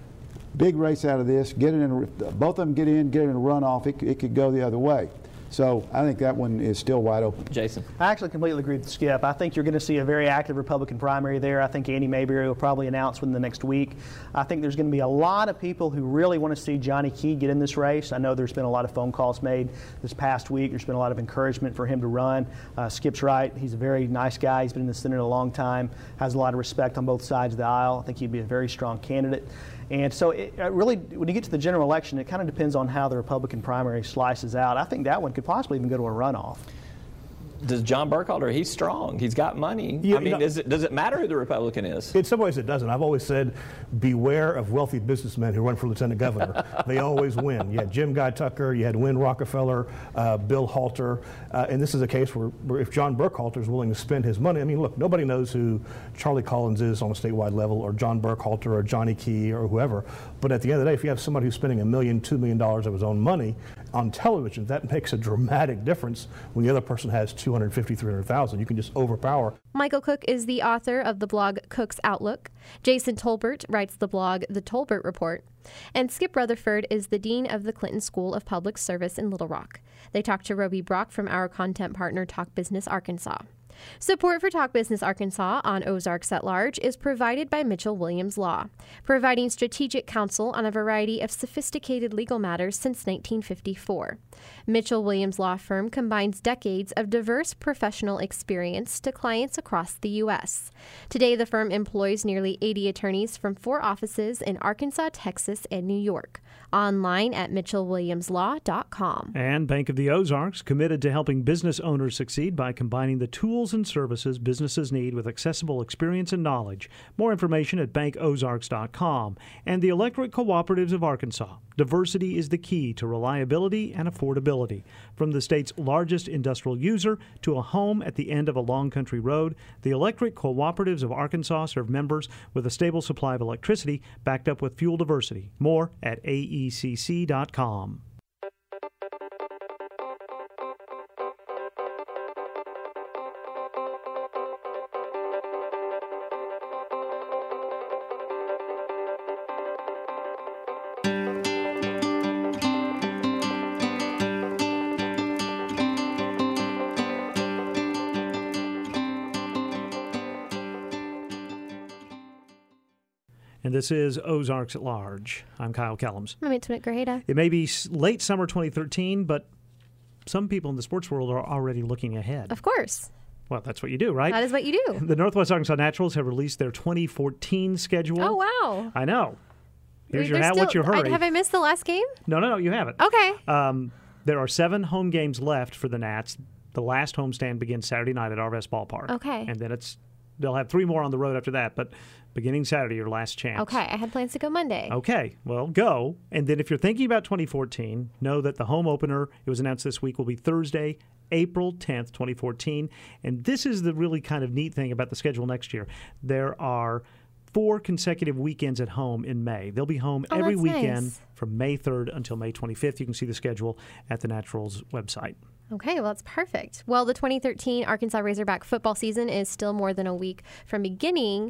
big race out of this. Get it in. A, both of them get in, get it in a runoff. It, it could go the other way. So I think that one is still wide open. Jason. I actually completely agree with Skip. I think you're going to see a very active Republican primary there. I think Andy Mayberry will probably announce within the next week. I think there's going to be a lot of people who really want to see Johnny Key get in this race. I know there's been a lot of phone calls made this past week. There's been a lot of encouragement for him to run. Uh, Skip's right. He's a very nice guy. He's been in the Senate a long time, has a lot of respect on both sides of the aisle. I think he'd be a very strong candidate. And so it really, when you get to the general election, it kind of depends on how the Republican primary slices out. I think that one could possibly even go to a runoff. Does John Burkhalter, he's strong. He's got money. Yeah, I mean, you know, does it, does it matter who the Republican is? In some ways it doesn't. I've always said, beware of wealthy businessmen who run for lieutenant governor. They always win. You had Jim Guy Tucker, you had Wynn Rockefeller, uh, Bill Halter, uh, and this is a case where, where if John Burkhalter is willing to spend his money, I mean, look, nobody knows who Charlie Collins is on a statewide level, or John Burkhalter, or Johnny Key, or whoever. But at the end of the day, if you have somebody who's spending a million, two million dollars of his own money on television, that makes a dramatic difference when the other person has two hundred fifty, three hundred thousand. You can just overpower. Michael Cook is the author of the blog Cook's Outlook. Jason Tolbert writes the blog The Tolbert Report. And Skip Rutherford is the dean of the Clinton School of Public Service in Little Rock. They talked to Roby Brock from our content partner Talk Business Arkansas. Support for Talk Business Arkansas on Ozarks at Large is provided by Mitchell Williams Law, providing strategic counsel on a variety of sophisticated legal matters since nineteen fifty-four. Mitchell Williams Law Firm combines decades of diverse professional experience to clients across the U S. Today, the firm employs nearly eighty attorneys from four offices in Arkansas, Texas, and New York. Online at mitchell williams law dot com. And Bank of the Ozarks, committed to helping business owners succeed by combining the tools and services businesses need with accessible experience and knowledge. More information at bank ozarks dot com. And the Electric Cooperatives of Arkansas. Diversity is the key to reliability and affordability. From the state's largest industrial user to a home at the end of a long country road, the Electric Cooperatives of Arkansas serve members with a stable supply of electricity backed up with fuel diversity. More at A E C C dot com. And this is Ozarks at Large. I'm Kyle Kellums. I'm Antoinette Grajeda. It may be late summer twenty thirteen, but some people in the sports world are already looking ahead. Of course. Well, that's what you do, right? That is what you do. The Northwest Arkansas Naturals have released their twenty fourteen schedule. Oh, wow. I know. Here's Wait, your hat. still, What's your hurry? I, have I missed the last game? No, no, no, you haven't. Okay. Um, there are seven home games left for the Nats. The last homestand begins Saturday night at Arvest Ballpark. Okay. And then it's they'll have three more on the road after that, but beginning Saturday, your last chance. Okay, I had plans to go Monday. Okay, well, go. And then if you're thinking about twenty fourteen, know that the home opener, it was announced this week, will be Thursday, April tenth, twenty fourteen. And this is the really kind of neat thing about the schedule next year. There are four consecutive weekends at home in May. They'll be home Oh, every that's weekend nice. from May third until May twenty-fifth. You can see the schedule at the Naturals website. Okay, well, that's perfect. Well, the twenty thirteen Arkansas Razorback football season is still more than a week from beginning,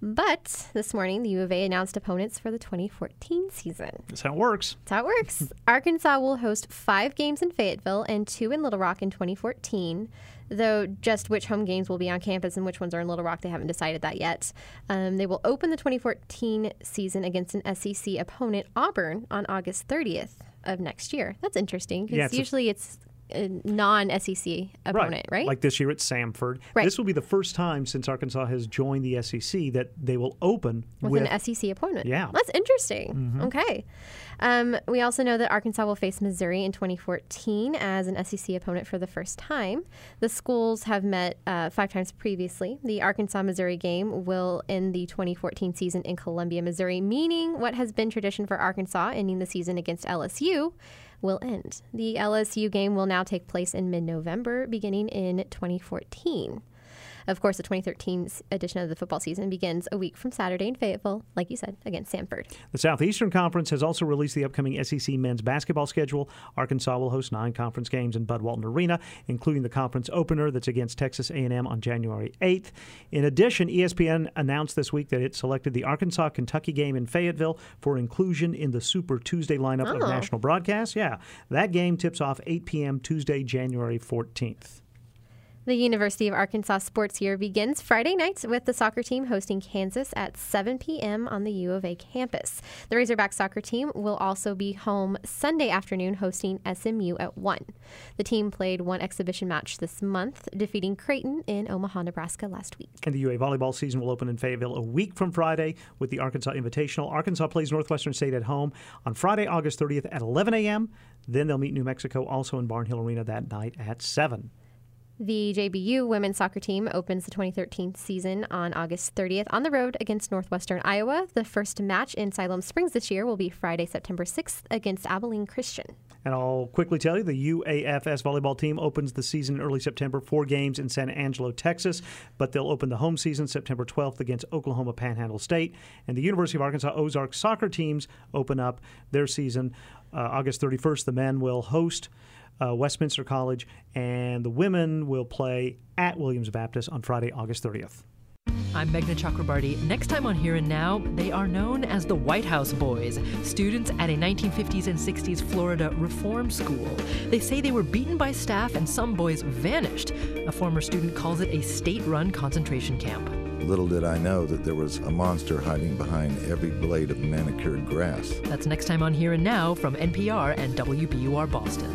but this morning the U of A announced opponents for the twenty fourteen season. That's how it works. That's how it works. Arkansas will host five games in Fayetteville and two in Little Rock in twenty fourteen, though just which home games will be on campus and which ones are in Little Rock, they haven't decided that yet. Um, they will open the twenty fourteen season against an S E C opponent, Auburn, on August thirtieth of next year. That's interesting because Yeah, it's a- usually it's a non-S E C opponent, right? Like this year at Samford. Right. This will be the first time since Arkansas has joined the S E C that they will open with, with an S E C opponent. Yeah. That's interesting. Mhm. Okay. Um, we also know that Arkansas will face Missouri in twenty fourteen as an S E C opponent for the first time. The schools have met uh, five times previously. The Arkansas-Missouri game will end the twenty fourteen season in Columbia, Missouri, meaning what has been tradition for Arkansas, ending the season against L S U, will end. The L S U game will now take place in mid-November, beginning in twenty fourteen. Of course, the twenty thirteen edition of the football season begins a week from Saturday in Fayetteville, like you said, against Samford. The Southeastern Conference has also released the upcoming S E C men's basketball schedule. Arkansas will host nine conference games in Bud Walton Arena, including the conference opener that's against Texas A and M on January eighth. In addition, E S P N announced this week that it selected the Arkansas-Kentucky game in Fayetteville for inclusion in the Super Tuesday lineup Oh. of national broadcasts. Yeah, that game tips off eight p.m. Tuesday, January fourteenth. The University of Arkansas sports year begins Friday night with the soccer team hosting Kansas at seven p.m. on the U of A campus. The Razorback soccer team will also be home Sunday afternoon hosting S M U at one. The team played one exhibition match this month, defeating Creighton in Omaha, Nebraska last week. And the U A volleyball season will open in Fayetteville a week from Friday with the Arkansas Invitational. Arkansas plays Northwestern State at home on Friday, August thirtieth at eleven a.m. Then they'll meet New Mexico also in Barnhill Arena that night at seven. The J B U women's soccer team opens the twenty thirteen season on August thirtieth on the road against Northwestern Iowa. The first match in Siloam Springs this year will be Friday, September sixth against Abilene Christian. And I'll quickly tell you, the U A F S volleyball team opens the season in early September, four games in San Angelo, Texas, but they'll open the home season September twelfth against Oklahoma Panhandle State. And the University of Arkansas Ozark soccer teams open up their season uh, August thirty-first. The men will host Uh, Westminster College, and the women will play at Williams Baptist on Friday, August thirtieth. I'm Meghna Chakrabarty. Next time on Here and Now, they are known as the White House Boys, students at a nineteen fifties and sixties Florida reform school. They say they were beaten by staff and some boys vanished. A former student calls it a state-run concentration camp. Little did I know that there was a monster hiding behind every blade of manicured grass. That's next time on Here and Now from N P R and W B U R Boston.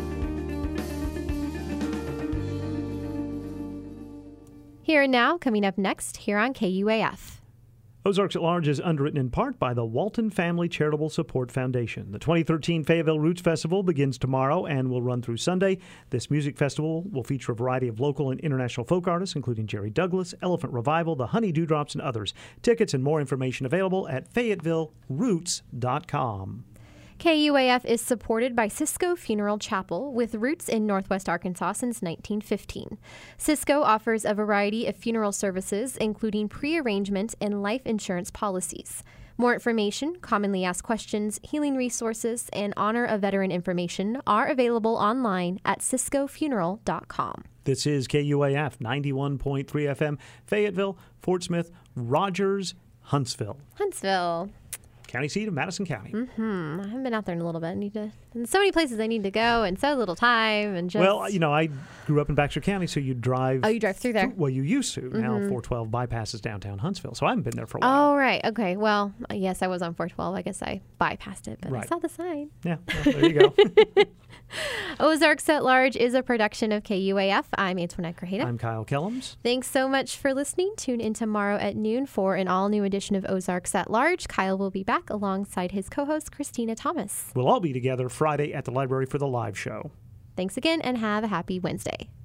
Here and Now, coming up next here on K U A F. Ozarks at Large is underwritten in part by the Walton Family Charitable Support Foundation. The twenty thirteen Fayetteville Roots Festival begins tomorrow and will run through Sunday. This music festival will feature a variety of local and international folk artists, including Jerry Douglas, Elephant Revival, the Honey Dewdrops, and others. Tickets and more information available at fayetteville roots dot com. K U A F is supported by Cisco Funeral Chapel, with roots in Northwest Arkansas since nineteen fifteen. Cisco offers a variety of funeral services, including pre-arrangement and life insurance policies. More information, commonly asked questions, healing resources, and honor a veteran information are available online at cisco funeral dot com. This is K U A F ninety-one point three F M, Fayetteville, Fort Smith, Rogers, Huntsville. Huntsville. County seat of Madison County. Mm-hmm. I haven't been out there in a little bit. I need to. And so many places I need to go, and so little time, and just. Well, you know, I grew up in Baxter County, so you drive. Oh, you drive through there? Through, well, you used to. Mm-hmm. Now four twelve bypasses downtown Huntsville, so I haven't been there for a while. Oh, right. Okay. Well, yes, I was on four twelve. I guess I bypassed it, but Right. I saw the sign. Yeah, well, there you go. Ozarks at Large is a production of K U A F. I'm Antoinette Grajeda. I'm Kyle Kellums. Thanks so much for listening. Tune in tomorrow at noon for an all-new edition of Ozarks at Large. Kyle will be back alongside his co-host, Christina Thomas. We'll all be together Friday at the library for the live show. Thanks again, and have a happy Wednesday.